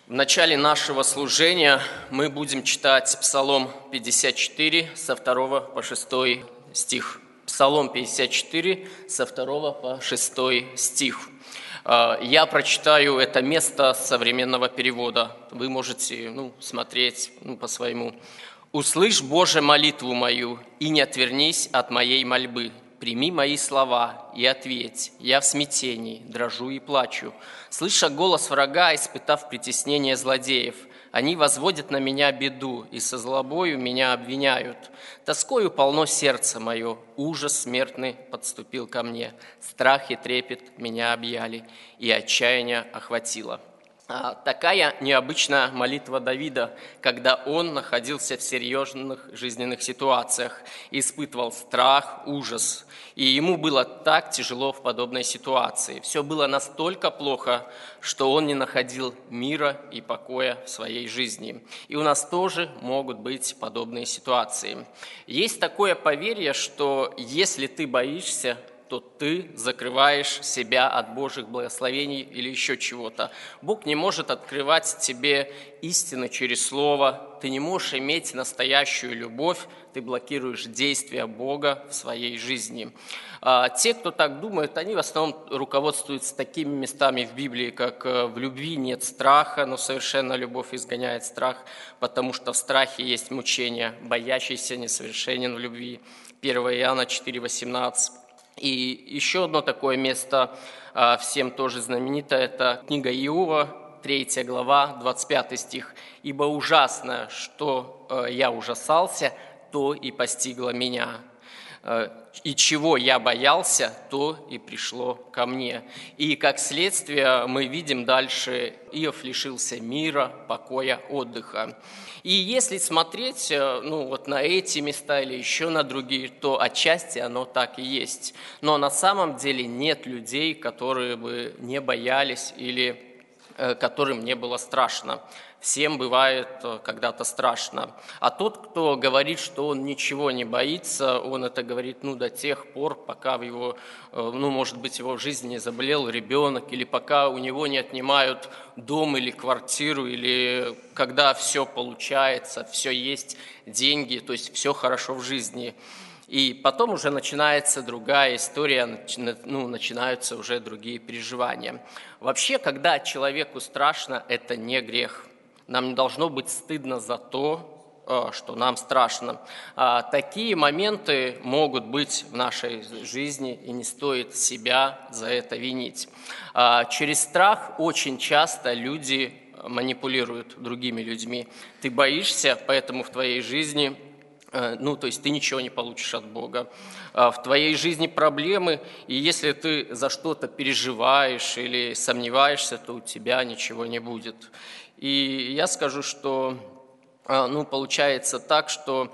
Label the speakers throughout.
Speaker 1: В начале нашего служения мы будем читать Псалом 54 со 2 по 6 стих. Псалом 54 со 2 по 6 стих. Я прочитаю это место современного перевода. Вы можете смотреть по своему. «Услышь, Боже, молитву мою, и не отвернись от моей мольбы. Прими мои слова и ответь. Я в смятении, дрожу и плачу. Слыша голос врага, испытав притеснение злодеев, они возводят на меня беду и со злобою меня обвиняют. Тоскою полно сердце мое, ужас смертный подступил ко мне. Страх и трепет меня объяли, и отчаяние охватило». Такая необычная молитва Давида, когда он находился в серьезных жизненных ситуациях, испытывал страх, ужас, и ему было так тяжело в подобной ситуации. Все было настолько плохо, что он не находил мира и покоя в своей жизни. И у нас тоже могут быть подобные ситуации. Есть такое поверье, что если ты боишься, то ты закрываешь себя от Божьих благословений или еще чего-то. Бог не может открывать тебе истины через Слово, ты не можешь иметь настоящую любовь, ты блокируешь действия Бога в своей жизни. Те, кто так думает, они в основном руководствуются такими местами в Библии, как «в любви нет страха, но совершенная любовь изгоняет страх, потому что в страхе есть мучение, боящийся несовершенен в любви». 1 Иоанна 4,18. И еще одно такое место, всем тоже знаменитое, это книга Иова, 3 глава, 25 стих. «Ибо ужасно, что я ужасался, то и постигло меня. И чего я боялся, то и пришло ко мне». И как следствие мы видим дальше, Иов лишился мира, покоя, отдыха. И если смотреть на эти места или еще на другие, то отчасти оно так и есть. Но на самом деле нет людей, которые бы не боялись или которым не было страшно. Всем бывает когда-то страшно. А тот, кто говорит, что он ничего не боится, он это говорит до тех пор, пока в его, может быть, его в жизни не заболел ребенок, или пока у него не отнимают дом или квартиру, или когда все получается, все есть, деньги, то есть все хорошо в жизни. И потом уже начинается другая история, начинаются уже другие переживания. Вообще, когда человеку страшно, это не грех. Нам не должно быть стыдно за то, что нам страшно. Такие моменты могут быть в нашей жизни, и не стоит себя за это винить. Через страх очень часто люди манипулируют другими людьми. Ты боишься, поэтому в твоей жизни... то есть ты ничего не получишь от Бога. В твоей жизни проблемы, и если ты за что-то переживаешь или сомневаешься, то у тебя ничего не будет. И я скажу, что получается так, что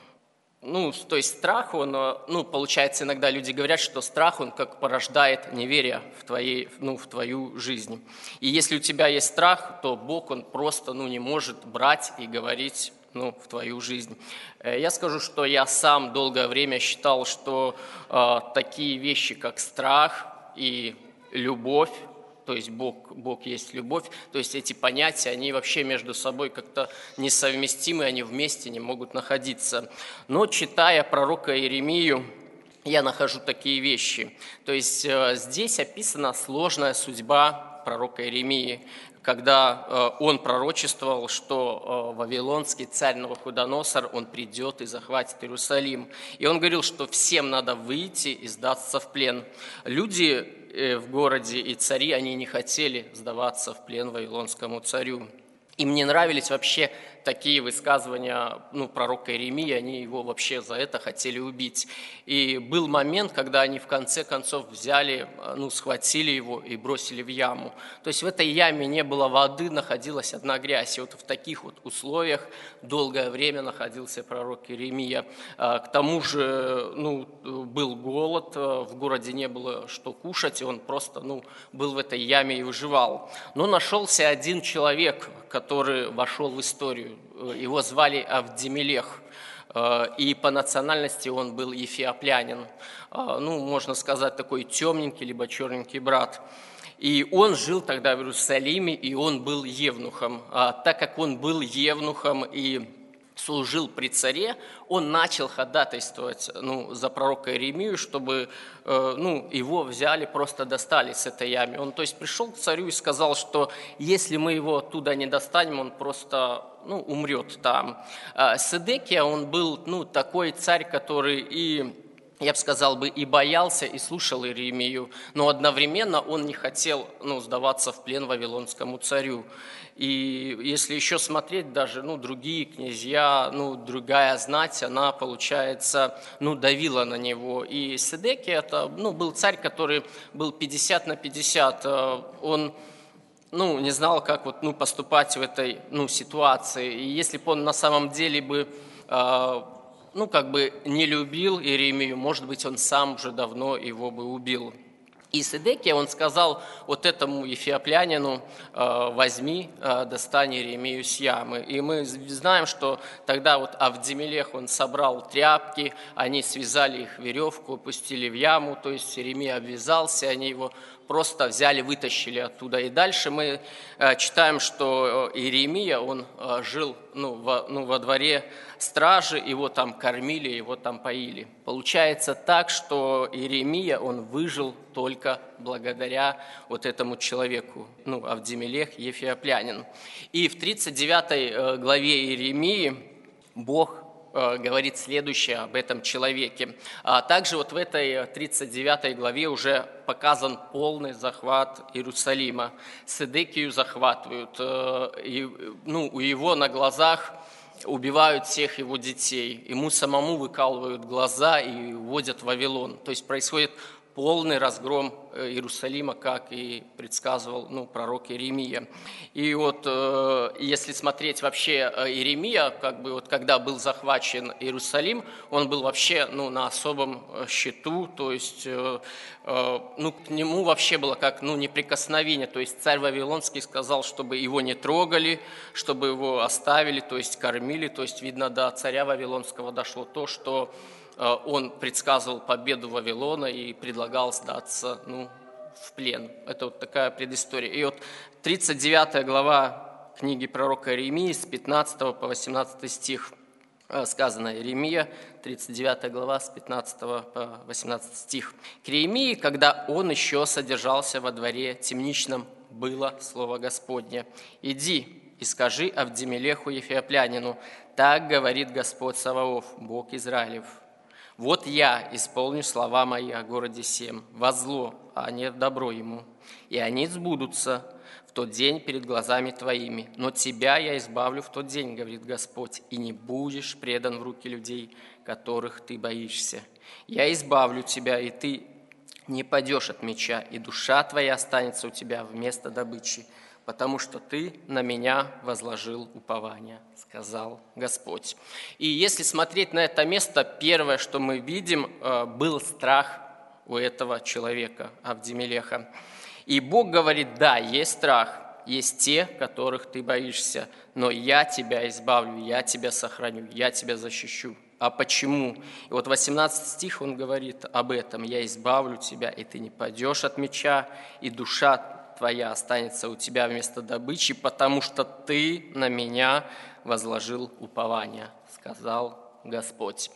Speaker 1: то есть страх, он, получается, иногда люди говорят, что страх, он как порождает неверие в твою жизнь. И если у тебя есть страх, то Бог, он просто, не может брать и говорить в твою жизнь. Я скажу, что я сам долгое время считал, что такие вещи, как страх и любовь, то есть Бог есть любовь, то есть эти понятия, они вообще между собой как-то несовместимы, они вместе не могут находиться. Но читая пророка Иеремию, я нахожу такие вещи. То есть здесь описана сложная судьба пророка Иеремии, когда он пророчествовал, что вавилонский царь Навуходоносор, он придет и захватит Иерусалим. И он говорил, что всем надо выйти и сдаться в плен. Люди в городе и цари, они не хотели сдаваться в плен вавилонскому царю. Им не нравились вообще такие высказывания пророка Иеремии, они его вообще за это хотели убить. И был момент, когда они в конце концов взяли, схватили его и бросили в яму. То есть в этой яме не было воды, находилась одна грязь. И вот в таких вот условиях долгое время находился пророк Иеремия. К тому же был голод, в городе не было что кушать, и он просто был в этой яме и выживал. Но нашелся один человек, который вошел в историю. Его звали Авдемелех, и по национальности он был эфиоплянин. Можно сказать, такой темненький, либо черненький брат. И он жил тогда в Иерусалиме, и он был евнухом. А так как он был евнухом и служил при царе, он начал ходатайствовать за пророка Иеремию, чтобы его взяли, просто достали с этой ямы. Он, то есть, пришел к царю и сказал, что если мы его оттуда не достанем, он просто умрет там. Седекия, он был такой царь, который я бы сказал, и боялся, и слушал Иеремию, но одновременно он не хотел сдаваться в плен вавилонскому царю. И если еще смотреть, даже другие князья, другая знать, она, получается, давила на него. И Седекия, это был царь, который был 50 на 50. Он не знал, как поступать в этой ситуации. И если бы он на самом деле бы не любил Иеремию, может быть, он сам уже давно его бы убил. И Седекия, он сказал этому ефиоплянину: возьми, достань Иеремию с ямы. И мы знаем, что тогда Авдемелех, он собрал тряпки, они связали их в веревку, опустили в яму, то есть Иеремия обвязался, они его просто взяли, вытащили оттуда. И дальше мы читаем, что Иеремия, он жил во дворе стражи, его там кормили, его там поили. Получается так, что Иеремия, он выжил только благодаря этому человеку, Авдемелех, ефиоплянин. И в 39 главе Иеремии Бог говорит следующее об этом человеке. А также в этой 39 главе уже показан полный захват Иерусалима. Седекию захватывают, у его на глазах убивают всех его детей, ему самому выкалывают глаза и уводят в Вавилон. То есть происходит полный разгром Иерусалима, как и предсказывал пророк Иеремия. И если смотреть вообще Иеремия, когда был захвачен Иерусалим, он был вообще на особом счету, то есть к нему вообще было как неприкосновение, то есть царь Вавилонский сказал, чтобы его не трогали, чтобы его оставили, то есть кормили, то есть видно, до царя Вавилонского дошло то, что он предсказывал победу Вавилона и предлагал сдаться в плен. Это такая предыстория. И 39 глава книги пророка Иеремии с 15 по 18 стих сказано. Иеремия, 39 глава, с 15 по 18 стих. К Иеремии, когда он еще содержался во дворе темничном, было слово Господне: «Иди и скажи Авдемелеху ефиоплянину, так говорит Господь Саваоф, Бог Израилев. Вот я исполню слова мои о городе сем, во зло, а не в добро ему, и они сбудутся в тот день перед глазами твоими. Но тебя я избавлю в тот день, говорит Господь, и не будешь предан в руки людей, которых ты боишься. Я избавлю тебя, и ты не падешь от меча, и душа твоя останется у тебя вместо добычи, потому что ты на меня возложил упование, сказал Господь». И если смотреть на это место, первое, что мы видим, был страх у этого человека, Авдемелеха. И Бог говорит: да, есть страх, есть те, которых ты боишься, но я тебя избавлю, я тебя сохраню, я тебя защищу. А почему? И 18 стих он говорит об этом: «Я избавлю тебя, и ты не падешь от меча, и душа твоя останется у тебя вместо добычи, потому что ты на меня возложил упование», сказал Господь.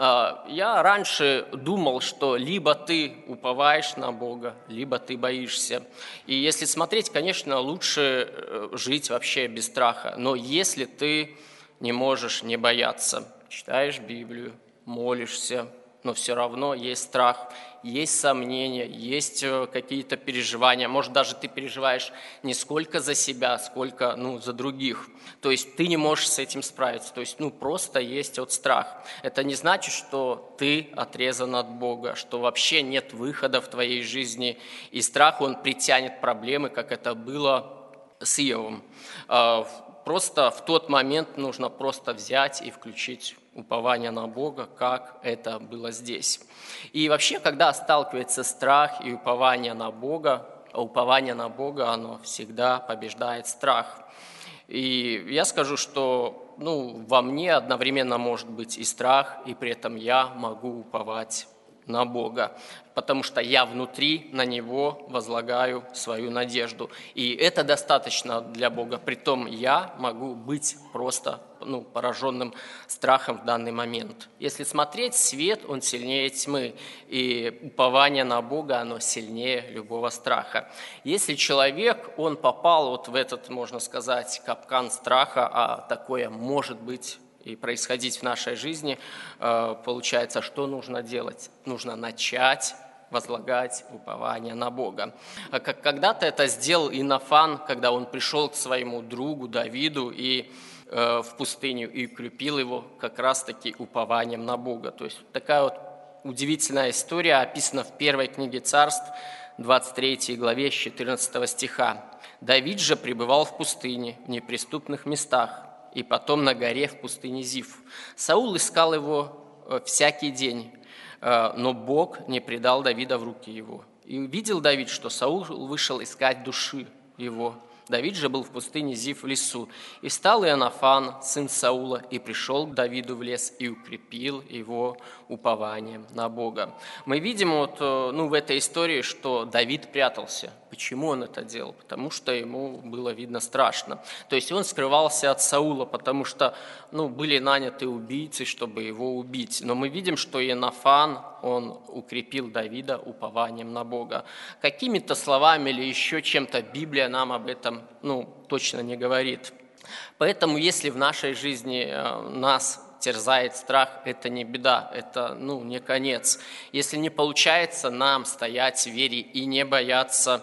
Speaker 1: Я раньше думал, что либо ты уповаешь на Бога, либо ты боишься. И если смотреть, конечно, лучше жить вообще без страха. Но если ты не можешь не бояться, читаешь Библию, молишься, но все равно есть страх, есть сомнения, есть какие-то переживания. Может, даже ты переживаешь не сколько за себя, сколько за других. То есть ты не можешь с этим справиться. То есть просто есть страх. Это не значит, что ты отрезан от Бога, что вообще нет выхода в твоей жизни. И страх, он притянет проблемы, как это было с Иовом. Просто в тот момент нужно просто взять и включить упование на Бога, как это было здесь. И вообще, когда сталкивается страх и упование на Бога, оно всегда побеждает страх. И я скажу, что во мне одновременно может быть и страх, и при этом я могу уповать на Бога, потому что я внутри на Него возлагаю свою надежду. И это достаточно для Бога. Притом я могу быть просто пораженным страхом в данный момент. Если смотреть, свет, он сильнее тьмы, и упование на Бога, оно сильнее любого страха. Если человек, он попал вот в этот, можно сказать, капкан страха, а такое может быть и происходить в нашей жизни, получается, что нужно делать? Нужно начать возлагать упование на Бога. Когда-то это сделал Иоаннафан, когда он пришел к своему другу Давиду в пустыню и укрепил его как раз-таки упованием на Бога. То есть такая вот удивительная история описана в первой книге Царств, 23 главе, с 14 стиха. «Давид же пребывал в пустыне, в неприступных местах, и потом на горе в пустыне Зиф. Саул искал его всякий день, но Бог не предал Давида в руки его. И увидел Давид, что Саул вышел искать души его. Давид же был в пустыне Зиф в лесу. И встал Иоаннафан, сын Саула, и пришел к Давиду в лес и укрепил его упованием на Бога». Мы видим в этой истории, что Давид прятался. Почему он это делал? Потому что ему было, видно, страшно. То есть он скрывался от Саула, потому что были наняты убийцы, чтобы его убить. Но мы видим, что Иоаннафан, он укрепил Давида упованием на Бога. Какими-то словами или еще чем-то Библия нам об этом точно не говорит. Поэтому, если в нашей жизни нас терзает страх, это не беда, это не конец. Если не получается нам стоять в вере и не бояться,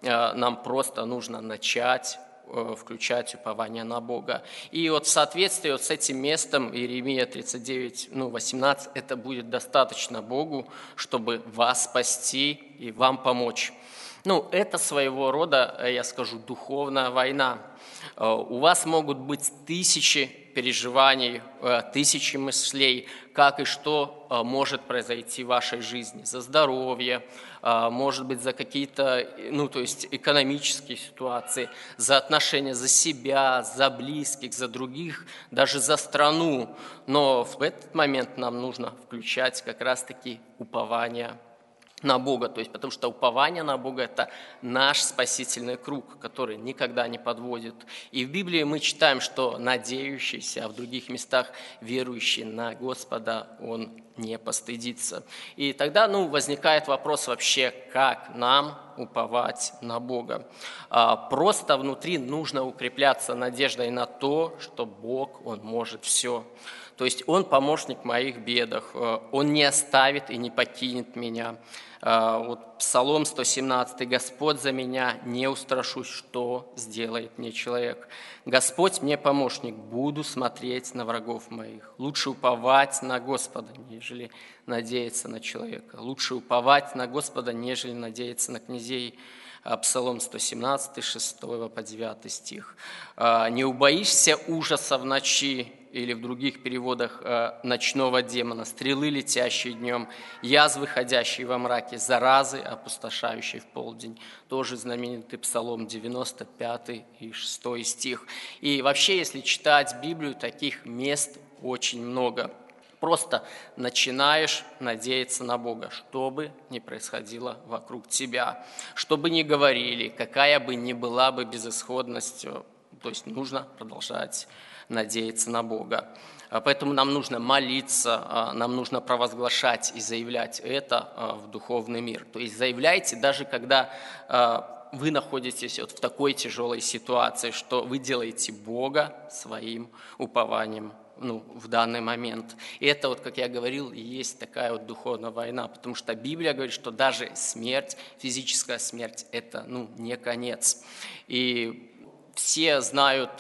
Speaker 1: нам просто нужно начать включать упование на Бога. И в соответствии с этим местом, Иеремия 39, 18, это будет достаточно Богу, чтобы вас спасти и вам помочь. Это своего рода, я скажу, духовная война. У вас могут быть тысячи переживаний, тысячи мыслей, как и что может произойти в вашей жизни. За здоровье, может быть, за какие-то, экономические ситуации, за отношения, за себя, за близких, за других, даже за страну. Но в этот момент нам нужно включать как раз-таки упование на Бога, потому что упование на Бога – это наш спасительный круг, который никогда не подводит. И в Библии мы читаем, что надеющийся, а в других местах верующий на Господа, он не постыдится. И тогда возникает вопрос вообще, как нам уповать на Бога. Просто внутри нужно укрепляться надеждой на то, что Бог, Он может все. То есть Он помощник в моих бедах, Он не оставит и не покинет меня. Псалом 117: «Господь за меня, не устрашусь, что сделает мне человек. Господь мне помощник, буду смотреть на врагов моих». Лучше уповать на Господа, нежели надеяться на человека. Лучше уповать на Господа, нежели надеяться на князей. Псалом 117, 6 по 9 стих. «Не убоишься ужаса в ночи», или в других переводах «ночного демона», «стрелы, летящие днем, язвы, ходящие во мраке, заразы, опустошающие в полдень». Тоже знаменитый Псалом 95 и 6 стих. И вообще, если читать Библию, таких мест очень много. Просто начинаешь надеяться на Бога, что бы ни происходило вокруг тебя, что бы ни говорили, какая бы ни была бы безысходность, то есть нужно продолжать надеяться на Бога. Поэтому нам нужно молиться, нам нужно провозглашать и заявлять это в духовный мир. То есть заявляйте, даже когда вы находитесь в такой тяжелой ситуации, что вы делаете Бога своим упованием в данный момент. И это, как я говорил, и есть такая духовная война, потому что Библия говорит, что даже смерть, физическая смерть, это не конец. И все знают,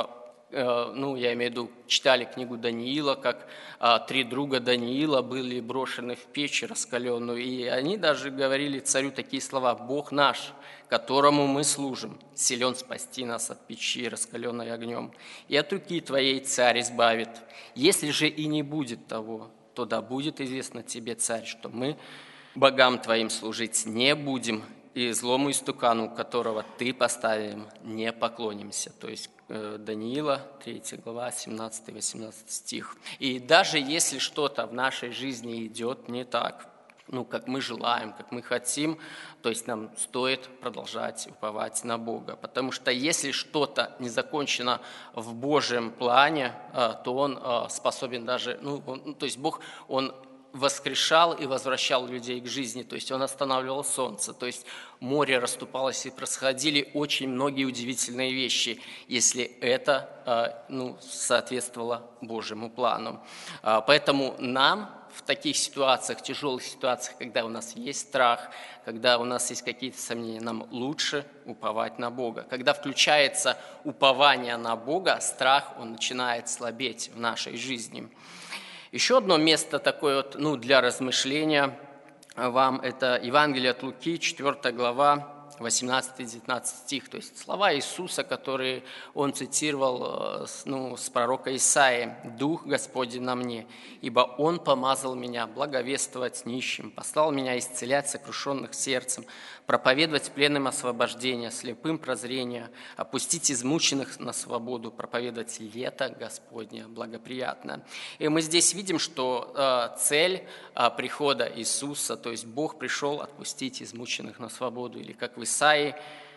Speaker 1: я имею в виду, читали книгу Даниила, как 3 друга Даниила были брошены в печь раскаленную, и они даже говорили царю такие слова: «Бог наш, которому мы служим, силен спасти нас от печи, раскаленной огнем, и от руки твоей царь избавит. Если же и не будет того, то да будет известно тебе, царь, что мы богам твоим служить не будем, и злому истукану, которого ты поставим, не поклонимся». То есть Даниила, 3 глава, 17-18 стих. И даже если что-то в нашей жизни идет не так, как мы желаем, как мы хотим, то есть нам стоит продолжать уповать на Бога. Потому что если что-то не закончено в Божьем плане, то Он способен даже, то есть Бог, Он воскрешал и возвращал людей к жизни, то есть Он останавливал солнце, то есть море расступалось и происходили очень многие удивительные вещи, если это соответствовало Божьему плану. Поэтому нам в таких ситуациях, тяжелых ситуациях, когда у нас есть страх, когда у нас есть какие-то сомнения, нам лучше уповать на Бога. Когда включается упование на Бога, страх, он начинает слабеть в нашей жизни. Еще одно место такое для размышления вам, это Евангелие от Луки, 4 глава, 18-19 стих, то есть слова Иисуса, которые Он цитировал с пророка Исаии. «Дух Господень на мне, ибо Он помазал меня благовествовать нищим, послал меня исцелять сокрушенных сердцем, проповедовать пленным освобождение, слепым прозрение, опустить измученных на свободу, проповедовать лето Господне благоприятное». И мы здесь видим, что цель прихода Иисуса, то есть Бог пришел отпустить измученных на свободу, или как в Исаии,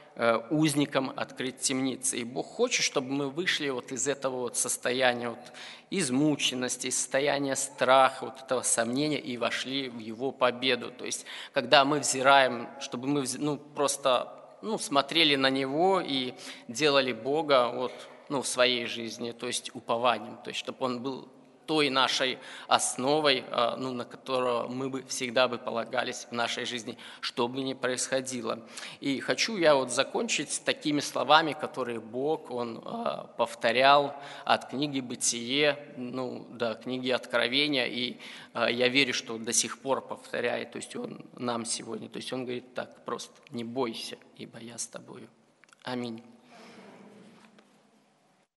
Speaker 1: узникам открыть темницы. И Бог хочет, чтобы мы вышли из этого состояния измученности, состояния страха, этого сомнения и вошли в Его победу. То есть, когда мы взираем, чтобы мы просто смотрели на Него и делали Бога в своей жизни, то есть упованием, то есть, чтобы Он был той нашей основой, на которую мы бы всегда полагались в нашей жизни, что бы ни происходило. И хочу я закончить такими словами, которые Бог, Он повторял от книги «Бытие» до книги «Откровения», и я верю, что до сих пор повторяет, то есть Он нам сегодня, то есть Он говорит так просто: «Не бойся, ибо я с тобою». Аминь.